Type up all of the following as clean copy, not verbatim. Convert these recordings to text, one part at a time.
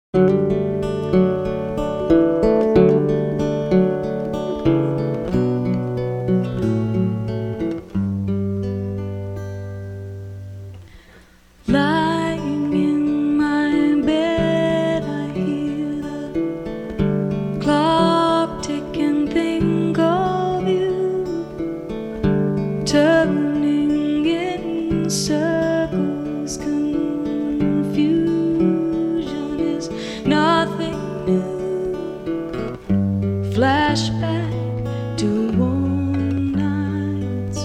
Lying in my bed, I hear the clock tick and think of you, turning in circles. Confusion is nothing new. Flashback to warm nights,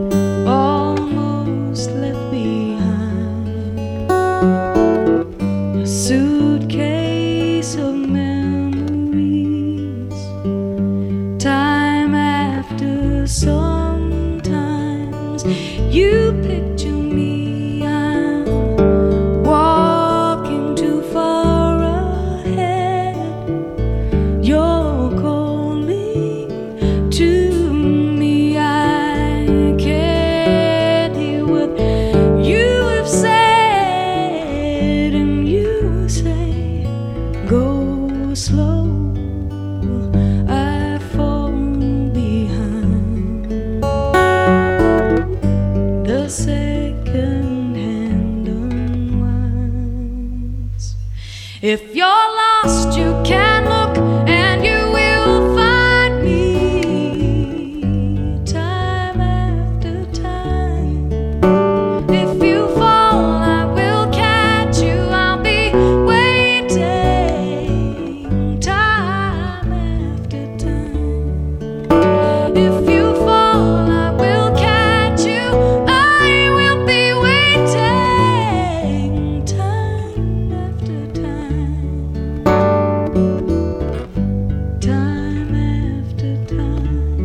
almost left behind. A suitcase of memories, time after sometimes you picture me, I'm walking too far ahead. You're calling to me, I can't hear what you have said, and you say, go slow, I fall behind. The second hand unwinds. If you're lost, you can look and you will find me, time after time. If you fall, I will catch you, I'll be waiting, time after time. If you fall, I will catch you, I will be waiting, time after time, time after time.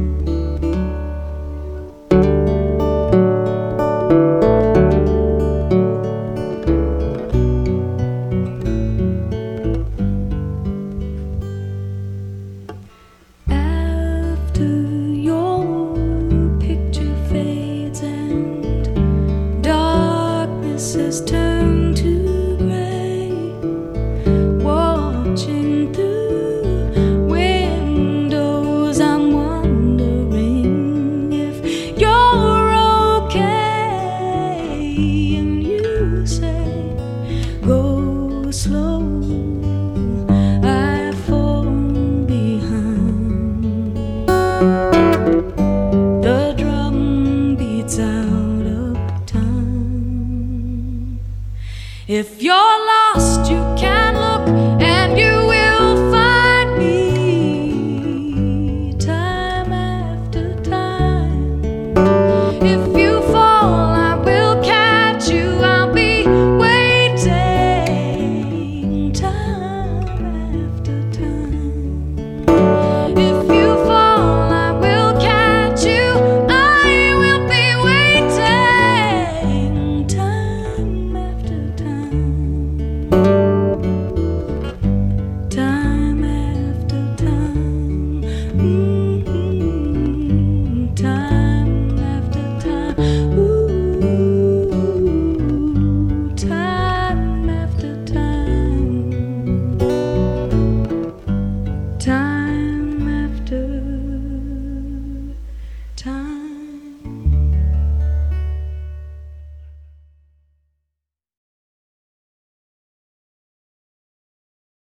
After your picture fades and darkness has turned to gray, watching through windows, I'm wondering if you're okay, and you say, go slow, I fall behind. The drum beats out of time. If you're